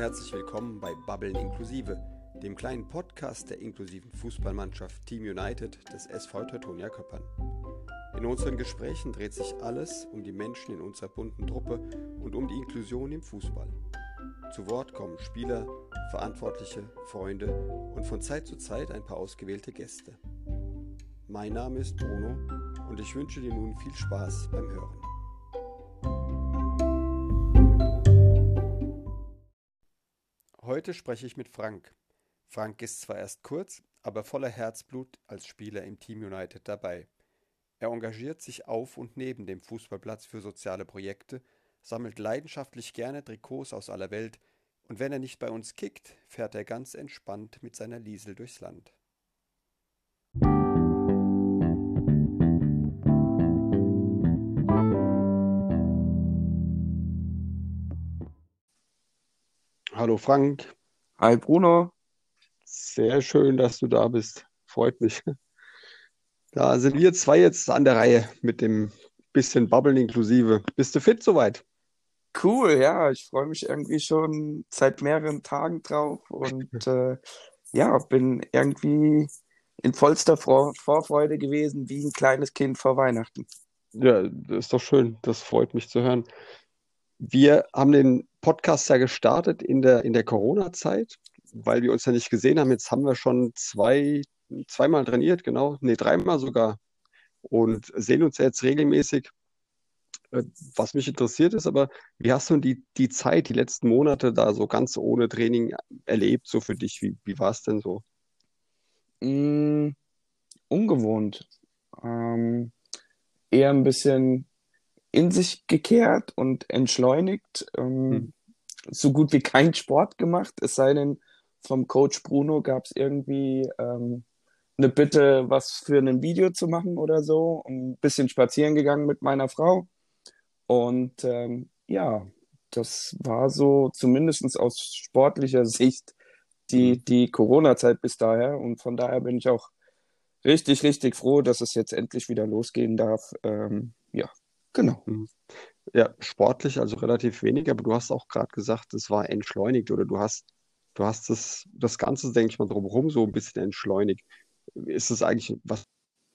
herzlich willkommen bei Babbeln Inklusive, dem kleinen Podcast der inklusiven Fußballmannschaft Team United des SV Teutonia Köppern. In unseren Gesprächen dreht sich alles um die Menschen in unserer bunten Truppe und um die Inklusion im Fußball. Zu Wort kommen Spieler, Verantwortliche, Freunde und von Zeit zu Zeit ein paar ausgewählte Gäste. Mein Name ist Bruno und ich wünsche dir nun viel Spaß beim Hören. Heute spreche ich mit Frank. Frank ist zwar erst kurz, aber voller Herzblut als Spieler im Team United dabei. Er engagiert sich auf und neben dem Fußballplatz für soziale Projekte, sammelt leidenschaftlich gerne Trikots aus aller Welt und wenn er nicht bei uns kickt, fährt er ganz entspannt mit seiner Liesel durchs Land. Hallo Frank, Hi Bruno. sehr schön, dass du da bist. Freut mich. Da sind wir zwei jetzt an der Reihe mit dem bisschen Babbeln inklusive. Bist du fit soweit? Cool, ja, ich freue mich irgendwie schon seit mehreren Tagen drauf und ja, bin irgendwie in vollster Vorfreude gewesen, wie ein kleines Kind vor Weihnachten. Ja, das ist doch schön. Das freut mich zu hören. Wir haben den Podcast ja gestartet in der Corona-Zeit, weil wir uns ja nicht gesehen haben. Jetzt haben wir schon zweimal trainiert, genau. Nee, dreimal sogar. Und sehen uns ja jetzt regelmäßig. Was mich interessiert ist aber, wie hast du denn die Zeit, die letzten Monate da so ganz ohne Training erlebt, so für dich? Wie war es denn so? Mm, ungewohnt. Ähm, eher ein bisschen in sich gekehrt und entschleunigt. Hm. So gut wie kein Sport gemacht, es sei denn, vom Coach Bruno gab es irgendwie eine Bitte, was für ein Video zu machen oder so. Und ein bisschen spazieren gegangen mit meiner Frau. Und ja, das war so zumindest aus sportlicher Sicht Hm. die Corona-Zeit bis daher. Und von daher bin ich auch richtig, richtig froh, dass es jetzt endlich wieder losgehen darf. Ja, genau. Hm. Ja, sportlich also relativ wenig, aber du hast auch gerade gesagt, es war entschleunigt oder du hast das Ganze, denke ich mal, drumherum so ein bisschen entschleunigt. Ist es eigentlich was,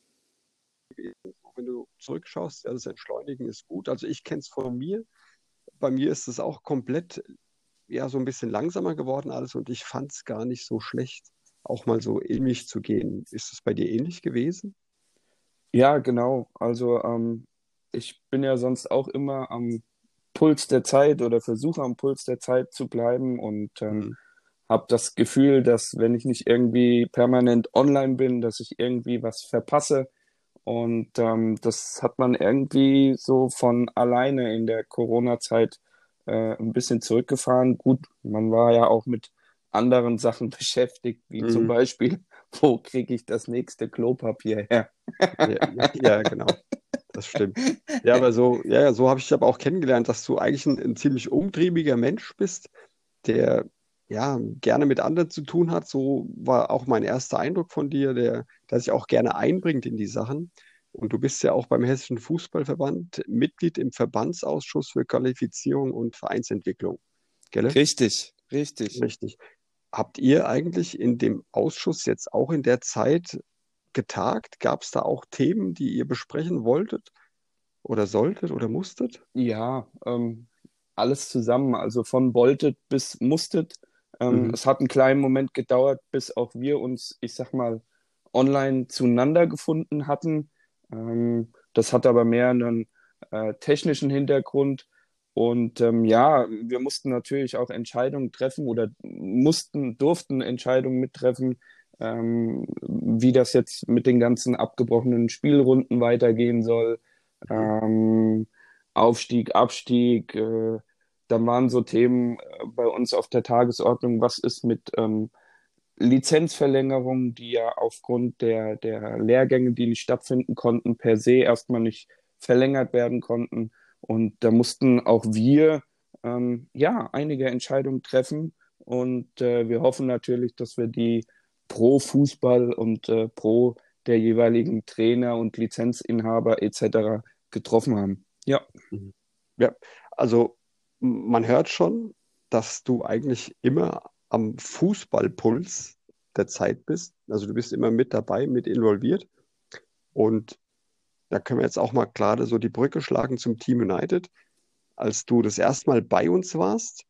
wenn du zurückschaust, ja, das Entschleunigen ist gut. Also ich kenne es von mir. Bei mir ist es auch komplett, ja, so ein bisschen langsamer geworden alles und ich fand es gar nicht so schlecht, auch mal so in mich zu gehen. Ist es bei dir ähnlich gewesen? Ja, genau. Also ich bin ja sonst auch immer am Puls der Zeit oder versuche am Puls der Zeit zu bleiben und Mhm. habe das Gefühl, dass wenn ich nicht irgendwie permanent online bin, dass ich irgendwie was verpasse. Und das hat man irgendwie so von alleine in der Corona-Zeit ein bisschen zurückgefahren. Gut, man war ja auch mit anderen Sachen beschäftigt, wie zum Mhm. Beispiel, wo kriege ich das nächste Klopapier her? Ja, ja, genau. Das stimmt. Ja, aber so, ja, ja, so habe ich dich aber auch kennengelernt, dass du eigentlich ein ziemlich umtriebiger Mensch bist, der ja gerne mit anderen zu tun hat. So war auch mein erster Eindruck von dir, der sich auch gerne einbringt in die Sachen. Und du bist ja auch beim Hessischen Fußballverband Mitglied im Verbandsausschuss für Qualifizierung und Vereinsentwicklung. Gell? Richtig, richtig. Richtig. Habt ihr eigentlich in dem Ausschuss jetzt auch in der Zeit getagt? Gab es da auch Themen, die ihr besprechen wolltet oder solltet oder musstet? Ja, alles zusammen, also von wolltet bis musstet. Mhm. Es hat einen kleinen Moment gedauert, bis auch wir uns, ich sag mal, online zueinander gefunden hatten. Das hat aber mehr einen technischen Hintergrund. Und ja, wir mussten natürlich auch Entscheidungen treffen oder durften Entscheidungen mittreffen, wie das jetzt mit den ganzen abgebrochenen Spielrunden weitergehen soll. Mhm. Ähm, Aufstieg, Abstieg, dann waren so Themen bei uns auf der Tagesordnung, was ist mit Lizenzverlängerungen, die ja aufgrund der Lehrgänge, die nicht stattfinden konnten, per se erstmal nicht verlängert werden konnten. Und da mussten auch wir ja einige Entscheidungen treffen. Und wir hoffen natürlich, dass wir die pro Fußball und pro der jeweiligen Trainer und Lizenzinhaber etc. getroffen haben. Ja. Mhm. Ja, also man hört schon. dass du eigentlich immer am Fußballpuls der Zeit bist. Also du bist immer mit dabei, mit involviert. Und da können wir jetzt auch mal gerade so die Brücke schlagen zum Team United. Als du das erste Mal bei uns warst,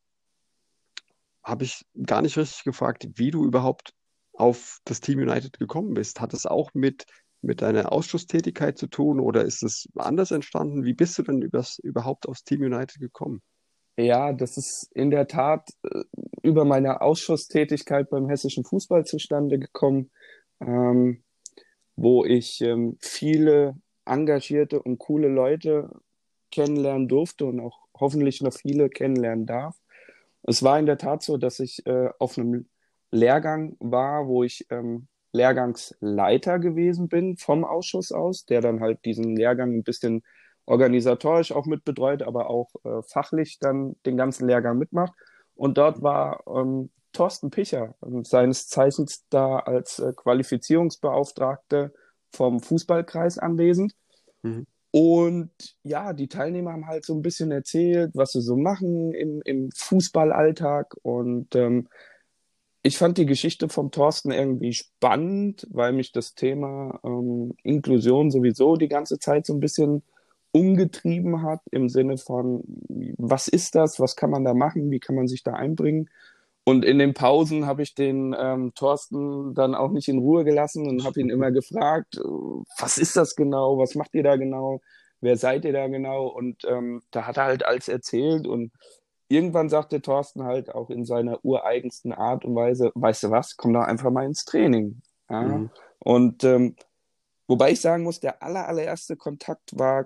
habe ich gar nicht richtig gefragt, wie du überhaupt auf das Team United gekommen bist. Hat es auch mit deiner Ausschusstätigkeit zu tun oder ist es anders entstanden? Wie bist du denn überhaupt aufs Team United gekommen? Ja, das ist in der Tat über meine Ausschusstätigkeit beim Hessischen Fußball zustande gekommen, ähm, wo ich viele engagierte und coole Leute kennenlernen durfte und auch hoffentlich noch viele kennenlernen darf. Es war in der Tat so, dass ich auf einem Lehrgang war, wo ich Lehrgangsleiter gewesen bin vom Ausschuss aus, der dann halt diesen Lehrgang ein bisschen organisatorisch auch mit betreut, aber auch fachlich dann den ganzen Lehrgang mitmacht. Und dort war Thorsten Picher, seines Zeichens da als Qualifizierungsbeauftragte vom Fußballkreis anwesend. Mhm. Und ja, die Teilnehmer haben halt so ein bisschen erzählt, was sie so machen im Fußballalltag. Und ich fand die Geschichte vom Thorsten irgendwie spannend, weil mich das Thema Inklusion sowieso die ganze Zeit so ein bisschen umgetrieben hat, im Sinne von, was ist das, was kann man da machen, wie kann man sich da einbringen. Und in den Pausen habe ich den Thorsten dann auch nicht in Ruhe gelassen und habe ihn immer gefragt, was ist das genau, was macht ihr da genau, wer seid ihr da genau? Und da hat er halt alles erzählt und irgendwann sagte Thorsten halt auch in seiner ureigensten Art und Weise, weißt du was, komm doch einfach mal ins Training. Ja? Mhm. Und wobei ich sagen muss, der allererste Kontakt war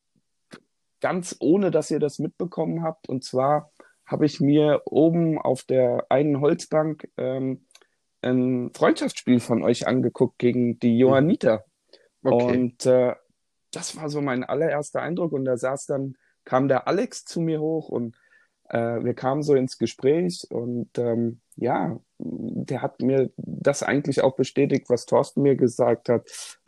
ganz ohne, dass ihr das mitbekommen habt. Und zwar habe ich mir oben auf der einen Holzbank ein Freundschaftsspiel von euch angeguckt gegen die Mhm. Johanniter. Okay. Und das war so mein allererster Eindruck. Und da kam der Alex zu mir hoch und wir kamen so ins Gespräch und ja, der hat mir das eigentlich auch bestätigt, was Thorsten mir gesagt hat.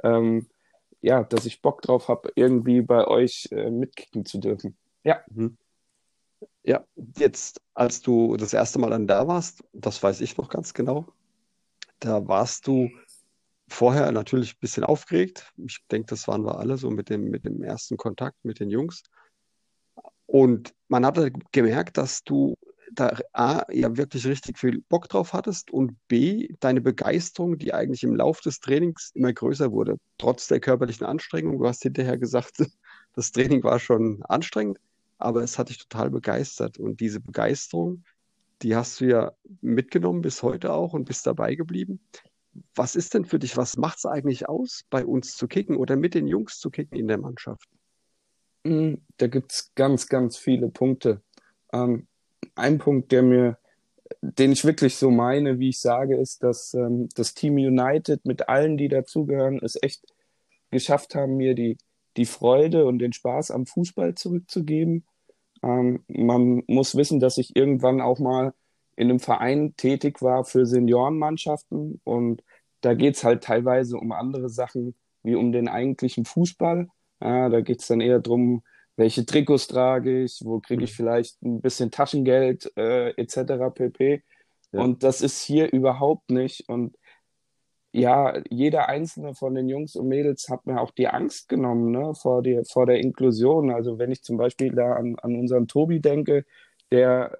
Ja, dass ich Bock drauf habe, irgendwie bei euch mitkicken zu dürfen. Ja. Mhm. Ja, jetzt, als du das erste Mal dann da warst, das weiß ich noch ganz genau, da warst du vorher natürlich ein bisschen aufgeregt. Ich denke, das waren wir alle so mit dem ersten Kontakt mit den Jungs. Und man hat halt gemerkt, dass du da A, ja wirklich richtig viel Bock drauf hattest und B, deine Begeisterung, die eigentlich im Lauf des Trainings immer größer wurde, trotz der körperlichen Anstrengung. Du hast hinterher gesagt, das Training war schon anstrengend, aber es hat dich total begeistert. Und diese Begeisterung, die hast du ja mitgenommen bis heute auch und bist dabei geblieben. Was ist denn für dich, was macht es eigentlich aus, bei uns zu kicken oder mit den Jungs zu kicken in der Mannschaft? Da gibt es ganz, ganz viele Punkte. Ähm, ein Punkt, den ich wirklich so meine, wie ich sage, ist, dass das Team United mit allen, die dazugehören, es echt geschafft haben, mir die Freude und den Spaß am Fußball zurückzugeben. Man muss wissen, dass ich irgendwann auch mal in einem Verein tätig war für Seniorenmannschaften und da geht es halt teilweise um andere Sachen wie um den eigentlichen Fußball. Ja, da geht es dann eher darum, welche Trikots trage ich, wo kriege ich Mhm. vielleicht ein bisschen Taschengeld etc. pp. Ja. Und das ist hier überhaupt nicht. Und ja, jeder einzelne von den Jungs und Mädels hat mir auch die Angst genommen, ne, vor der Inklusion. Also wenn ich zum Beispiel da an unseren Tobi denke, der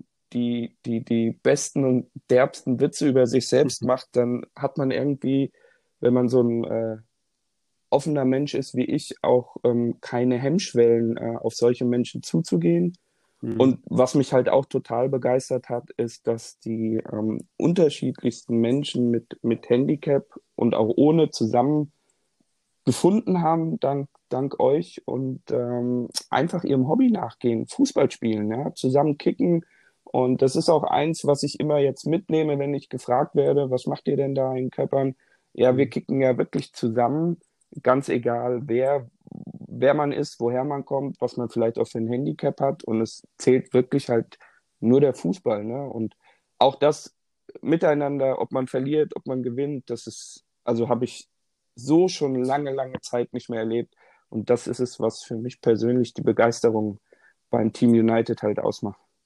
die besten und derbsten Witze über sich selbst macht, dann hat man irgendwie, wenn man so ein offener Mensch ist wie ich, auch keine Hemmschwellen, auf solche Menschen zuzugehen. Mhm. Und was mich halt auch total begeistert hat, ist, dass die unterschiedlichsten Menschen mit Handicap und auch ohne zusammen gefunden haben, dank euch und einfach ihrem Hobby nachgehen, Fußball spielen, ja, zusammen kicken. Und das ist auch eins, was ich immer jetzt mitnehme, wenn ich gefragt werde, was macht ihr denn da in Köppern? Ja, wir Mhm. kicken ja wirklich zusammen, ganz egal, wer man ist, woher man kommt, was man vielleicht auch für ein Handicap hat. Und es zählt wirklich halt nur der Fußball, ne? Und auch das miteinander, ob man verliert, ob man gewinnt, das ist, also habe ich so schon lange, lange Zeit nicht mehr erlebt. Und das ist es, was für mich persönlich die Begeisterung beim Team United halt ausmacht.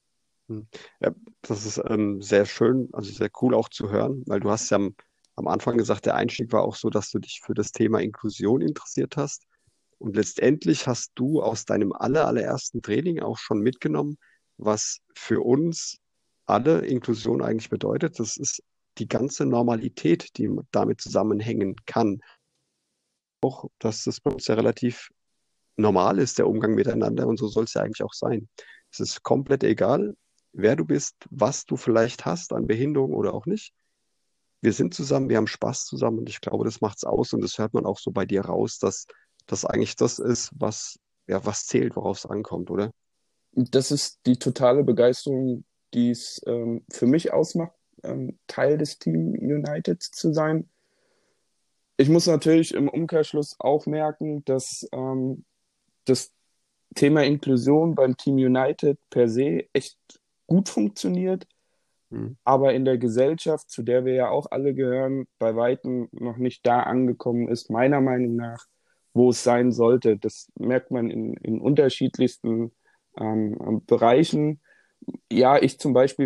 Hm. Ja, das ist sehr schön, also sehr cool auch zu hören, weil du hast ja am Anfang gesagt, der Einstieg war auch so, dass du dich für das Thema Inklusion interessiert hast. Und letztendlich hast du aus deinem allerersten Training auch schon mitgenommen, was für uns alle Inklusion eigentlich bedeutet. Das ist die ganze Normalität, die damit zusammenhängen kann. Auch, dass das bei uns ja relativ normal ist, der Umgang miteinander, und so soll es ja eigentlich auch sein. Es ist komplett egal, wer du bist, was du vielleicht hast an Behinderung oder auch nicht. Wir sind zusammen, wir haben Spaß zusammen, und ich glaube, das macht's aus, und das hört man auch so bei dir raus, dass das eigentlich das ist, was, ja, was zählt, worauf es ankommt, oder? Das ist die totale Begeisterung, die es für mich ausmacht, Teil des Team United zu sein. Ich muss natürlich im Umkehrschluss auch merken, dass das Thema Inklusion beim Team United per se echt gut funktioniert, Hm. aber in der Gesellschaft, zu der wir ja auch alle gehören, bei weitem noch nicht da angekommen ist, meiner Meinung nach, wo es sein sollte. Das merkt man in unterschiedlichsten Bereichen. Ja, ich zum Beispiel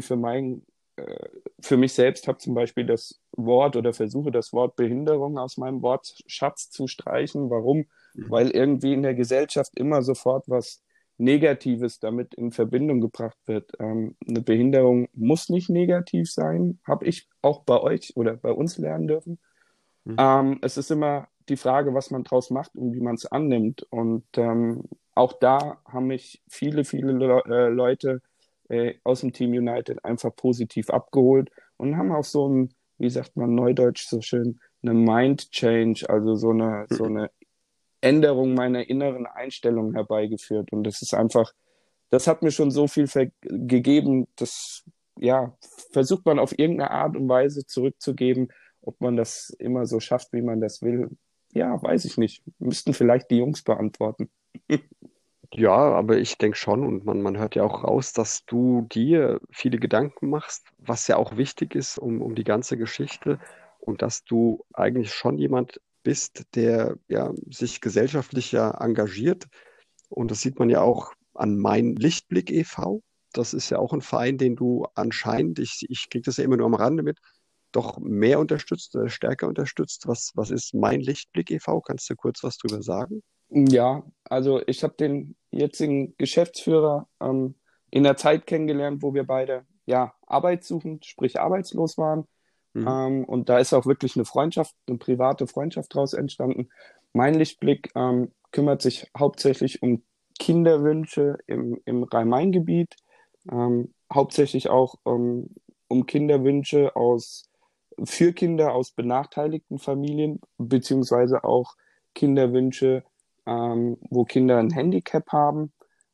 für mich selbst habe zum Beispiel das Wort oder versuche das Wort Behinderung aus meinem Wortschatz zu streichen. Warum? Mhm. Weil irgendwie in der Gesellschaft immer sofort was Negatives damit in Verbindung gebracht wird. Eine Behinderung muss nicht negativ sein, habe ich auch bei euch oder bei uns lernen dürfen. Mhm. Es ist immer die Frage, was man draus macht und wie man es annimmt. Und auch da haben mich viele Leute aus dem Team United einfach positiv abgeholt und haben auch so ein, wie sagt man neudeutsch so schön, eine Mind Change, also so Mhm. eine Änderung meiner inneren Einstellung herbeigeführt. Und das ist einfach, das hat mir schon so viel gegeben, das ja, versucht man auf irgendeine Art und Weise zurückzugeben. Ob man das immer so schafft, wie man das will, ja, weiß ich nicht. Müssten vielleicht die Jungs beantworten. Ja, aber ich denke schon, und man hört ja auch raus, dass du dir viele Gedanken machst, was ja auch wichtig ist um die ganze Geschichte, und dass du eigentlich schon jemand bist, der ja sich gesellschaftlich ja engagiert. Und das sieht man ja auch an Mein Lichtblick e.V. Das ist ja auch ein Verein, den du anscheinend, ich kriege das ja immer nur am Rande mit, doch mehr unterstützt, stärker unterstützt. Was ist Mein Lichtblick e.V.? Kannst du kurz was drüber sagen? Ja, also ich habe den jetzigen Geschäftsführer in der Zeit kennengelernt, wo wir beide ja arbeitssuchend, sprich arbeitslos waren. Mhm. Und da ist auch wirklich eine Freundschaft, eine private Freundschaft daraus entstanden. Mein Lichtblick kümmert sich hauptsächlich um Kinderwünsche im Rhein-Main-Gebiet, hauptsächlich auch um Kinderwünsche für Kinder aus benachteiligten Familien, beziehungsweise auch Kinderwünsche, wo Kinder ein Handicap haben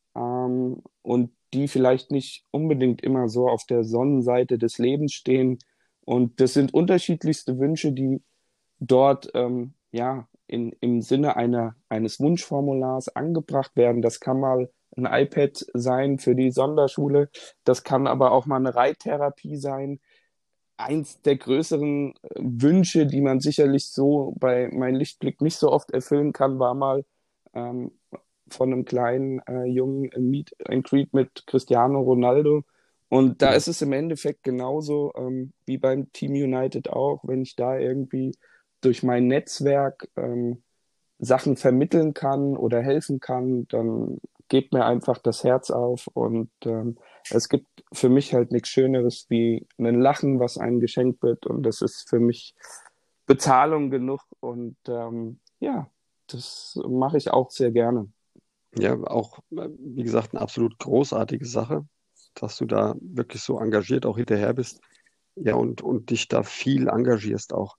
und die vielleicht nicht unbedingt immer so auf der Sonnenseite des Lebens stehen. Und das sind unterschiedlichste Wünsche, die dort ja im Sinne eines Wunschformulars angebracht werden. Das kann mal ein iPad sein für die Sonderschule, das kann aber auch mal eine Reittherapie sein. Eins der größeren Wünsche, die man sicherlich so bei Mein Lichtblick nicht so oft erfüllen kann, war mal ähm, von einem kleinen Jungen ein Meet and Greet mit Cristiano Ronaldo. Und da Mhm. ist es im Endeffekt genauso wie beim Team United auch, wenn ich da irgendwie durch mein Netzwerk Sachen vermitteln kann oder helfen kann, dann geht mir einfach das Herz auf und es gibt für mich halt nichts Schöneres wie ein Lachen, was einem geschenkt wird und das ist für mich Bezahlung genug und ja, das mache ich auch sehr gerne. Ja, auch, wie gesagt, eine absolut großartige Sache, dass du da wirklich so engagiert auch hinterher bist. Ja, und dich da viel engagierst auch.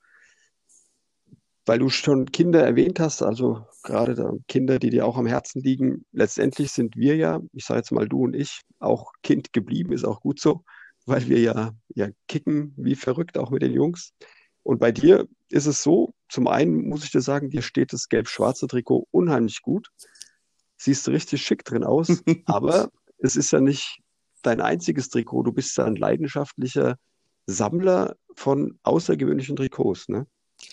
Weil du schon Kinder erwähnt hast, also gerade da Kinder, die dir auch am Herzen liegen. Letztendlich sind wir ja, ich sage jetzt mal du und ich, auch Kind geblieben, ist auch gut so, weil wir ja kicken wie verrückt, auch mit den Jungs. Und bei dir ist es so, zum einen muss ich dir sagen, dir steht das gelb-schwarze Trikot unheimlich gut. Siehst richtig schick drin aus, aber es ist ja nicht dein einziges Trikot. Du bist ja ein leidenschaftlicher Sammler von außergewöhnlichen Trikots, ne?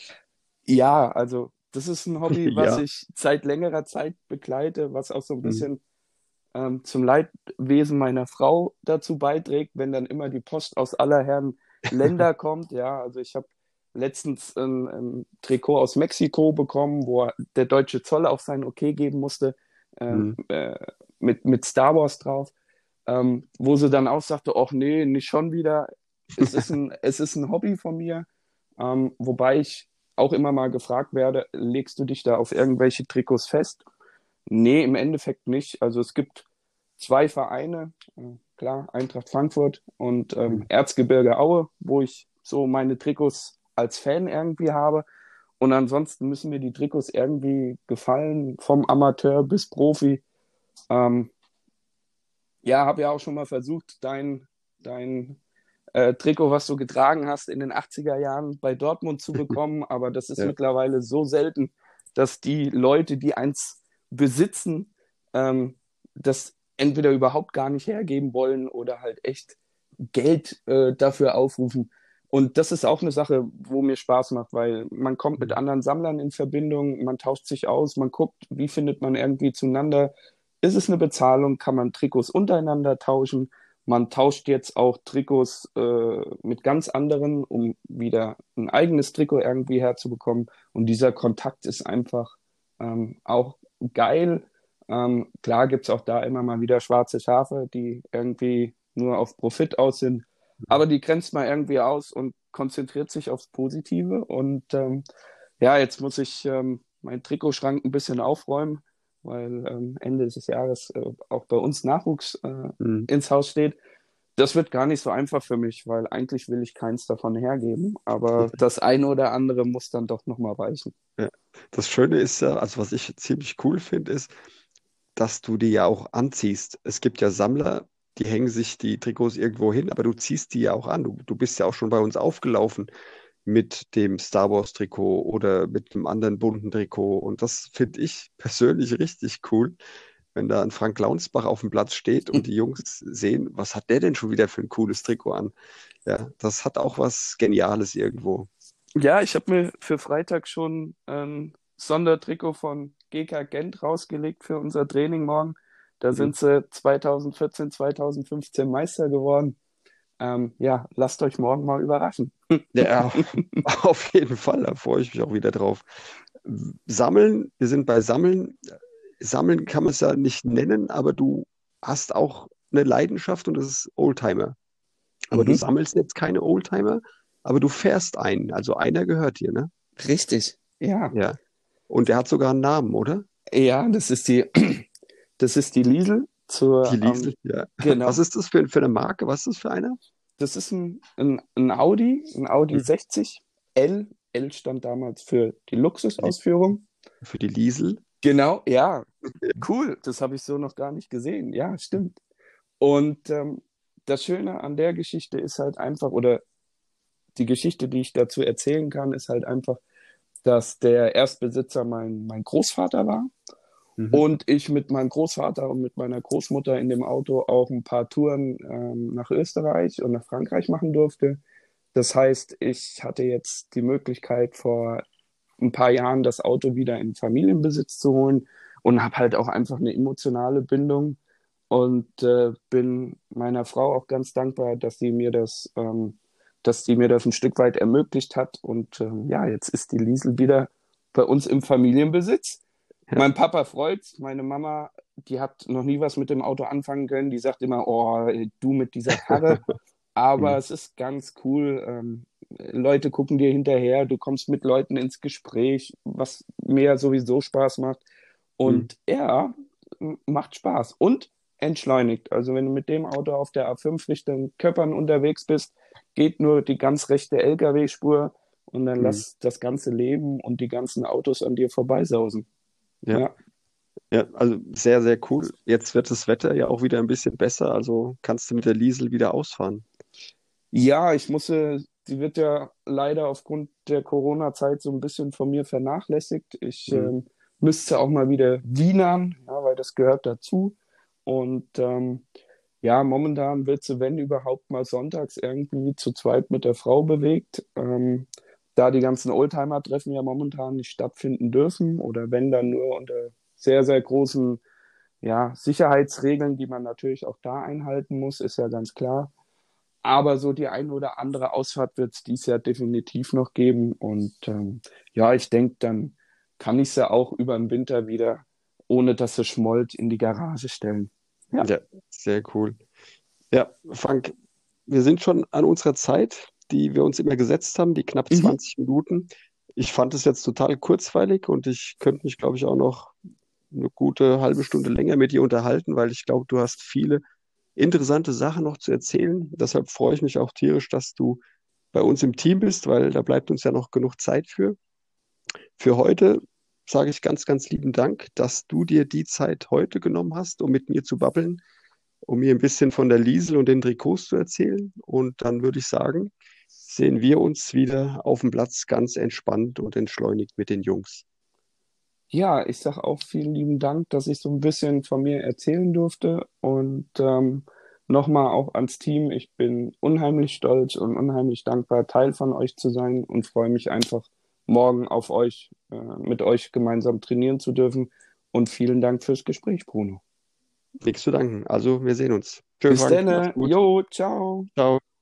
Ja, also das ist ein Hobby, was Ja. ich seit längerer Zeit begleite, was auch so ein Mhm. bisschen zum Leidwesen meiner Frau dazu beiträgt, wenn dann immer die Post aus aller Herren Länder kommt. Ja, also ich habe letztens ein Trikot aus Mexiko bekommen, wo der deutsche Zoll auch sein Okay geben musste, äh, Mhm. äh, mit Star Wars drauf, wo sie dann auch sagte, ach nee, nicht schon wieder. Es ist ein Hobby von mir, wobei ich auch immer mal gefragt werde, legst du dich da auf irgendwelche Trikots fest? Nee, im Endeffekt nicht. Also es gibt zwei Vereine, klar, Eintracht Frankfurt und Mhm. Erzgebirge Aue, wo ich so meine Trikots als Fan irgendwie habe. Und ansonsten müssen mir die Trikots irgendwie gefallen, vom Amateur bis Profi. Ähm, ja, habe ja auch schon mal versucht, dein Trikot, was du getragen hast, in den 80er Jahren bei Dortmund zu bekommen, aber das ist Ja. mittlerweile so selten, dass die Leute, die eins besitzen, das entweder überhaupt gar nicht hergeben wollen oder halt echt Geld dafür aufrufen. Und das ist auch eine Sache, wo mir Spaß macht, weil man kommt mit Mhm. anderen Sammlern in Verbindung, man tauscht sich aus, man guckt, wie findet man irgendwie zueinander. Ist es eine Bezahlung? Kann man Trikots untereinander tauschen? Man tauscht jetzt auch Trikots mit ganz anderen, um wieder ein eigenes Trikot irgendwie herzubekommen. Und dieser Kontakt ist einfach auch geil. Klar gibt es auch da immer mal wieder schwarze Schafe, die irgendwie nur auf Profit aus sind. Aber die grenzt man irgendwie aus und konzentriert sich aufs Positive. Und ja, jetzt muss ich meinen Trikotschrank ein bisschen aufräumen, weil Ende des Jahres auch bei uns Nachwuchs Mhm. ins Haus steht. Das wird gar nicht so einfach für mich, weil eigentlich will ich keins davon hergeben, aber das eine oder andere muss dann doch nochmal weichen. Ja. Das Schöne ist ja, also was ich ziemlich cool finde, ist, dass du die ja auch anziehst. Es gibt ja Sammler, die hängen sich die Trikots irgendwo hin, aber du ziehst die ja auch an. Du bist ja auch schon bei uns aufgelaufen mit dem Star Wars Trikot oder mit einem anderen bunten Trikot. Und das finde ich persönlich richtig cool, wenn da ein Frank Launsbach auf dem Platz steht und die Jungs sehen, was hat der denn schon wieder für ein cooles Trikot an? Ja, das hat auch was Geniales irgendwo. Ja, ich habe mir für Freitag schon ein Sondertrikot von GK Gent rausgelegt für unser Training morgen. Da Mhm. sind sie 2014, 2015 Meister geworden. Ja, lasst euch morgen mal überraschen. Ja, auf jeden Fall, da freue ich mich auch wieder drauf. Sammeln, wir sind bei Sammeln. Sammeln kann man es ja nicht nennen, aber du hast auch eine Leidenschaft und das ist Oldtimer. Aber du Mhm. sammelst jetzt keine Oldtimer, aber du fährst einen. Also einer gehört dir, ne? Richtig. Ja. Ja. Und der hat sogar einen Namen, oder? Ja, das ist die Liesel Die zur, Liesel, ja. Was genau. ist das für eine Marke? Was ist das für einer? Das ist ein Audi Mhm. 60 L. L stand damals für die Die, Luxusausführung. für die Liesel. Genau, ja, Ja. cool. Das habe ich so noch gar nicht gesehen. Ja, stimmt. Und das Schöne an der Geschichte ist halt einfach, oder die Geschichte, die ich dazu erzählen kann, ist halt einfach, dass der Erstbesitzer mein Großvater war Mhm. und ich mit meinem Großvater und mit meiner Großmutter in dem Auto auch ein paar Touren nach Österreich und nach Frankreich machen durfte. Das heißt, ich hatte jetzt die Möglichkeit, vor ein paar Jahren das Auto wieder in Familienbesitz zu holen und habe halt auch einfach eine emotionale Bindung und bin meiner Frau auch ganz dankbar, dass sie mir das ein Stück weit ermöglicht hat. Und ja, jetzt ist die Liesel wieder bei uns im Familienbesitz. Ja. Mein Papa freut's, meine Mama, die hat noch nie was mit dem Auto anfangen können. Die sagt immer, oh, du mit dieser Karre. Aber Mhm. es ist ganz cool. Leute gucken dir hinterher, du kommst mit Leuten ins Gespräch, was mir sowieso Spaß macht. Mhm. Und ja, macht Spaß und entschleunigt. Also wenn du mit dem Auto auf der A5 Richtung Köppern unterwegs bist, geht nur die ganz rechte LKW-Spur und dann Mhm. lass das ganze Leben und die ganzen Autos an dir vorbeisausen. Ja. Ja. Ja, also sehr, sehr cool. Jetzt wird das Wetter ja auch wieder ein bisschen besser, also kannst du mit der Liesel wieder ausfahren. Ja, sie wird ja leider aufgrund der Corona-Zeit so ein bisschen von mir vernachlässigt. Ich Mhm. müsste auch mal wieder wienern, ja, weil das gehört dazu. Und ja, momentan wird sie, wenn überhaupt mal sonntags irgendwie zu zweit mit der Frau bewegt. Da die ganzen Oldtimer-Treffen ja momentan nicht stattfinden dürfen oder wenn dann nur unter sehr, sehr großen ja, Sicherheitsregeln, die man natürlich auch da einhalten muss, ist ja ganz klar. Aber so die ein oder andere Ausfahrt wird es dies Jahr definitiv noch geben. Und ja, ich denke, dann kann ich sie auch über den Winter wieder, ohne dass sie schmollt, in die Garage stellen. Ja. Ja, sehr cool. Ja, Frank, wir sind schon an unserer Zeit, die wir uns immer gesetzt haben, die knapp Mhm. 20 Minuten. Ich fand es jetzt total kurzweilig und ich könnte mich, glaube ich, auch noch eine gute halbe Stunde länger mit dir unterhalten, weil ich glaube, du hast viele interessante Sachen noch zu erzählen. Deshalb freue ich mich auch tierisch, dass du bei uns im Team bist, weil da bleibt uns ja noch genug Zeit für. Für heute sage ich ganz, ganz lieben Dank, dass du dir die Zeit heute genommen hast, um mit mir zu babbeln, um mir ein bisschen von der Liesel und den Trikots zu erzählen. Und dann würde ich sagen, sehen wir uns wieder auf dem Platz ganz entspannt und entschleunigt mit den Jungs. Ja, ich sage auch vielen lieben Dank, dass ich so ein bisschen von mir erzählen durfte. Und nochmal auch ans Team. Ich bin unheimlich stolz und unheimlich dankbar, Teil von euch zu sein und freue mich einfach, morgen auf euch, mit euch gemeinsam trainieren zu dürfen. Und vielen Dank fürs Gespräch, Bruno. Nichts zu danken. Also, wir sehen uns. Tschö, Bis Frank, mach's dann. gut. Jo, ciao. Ciao.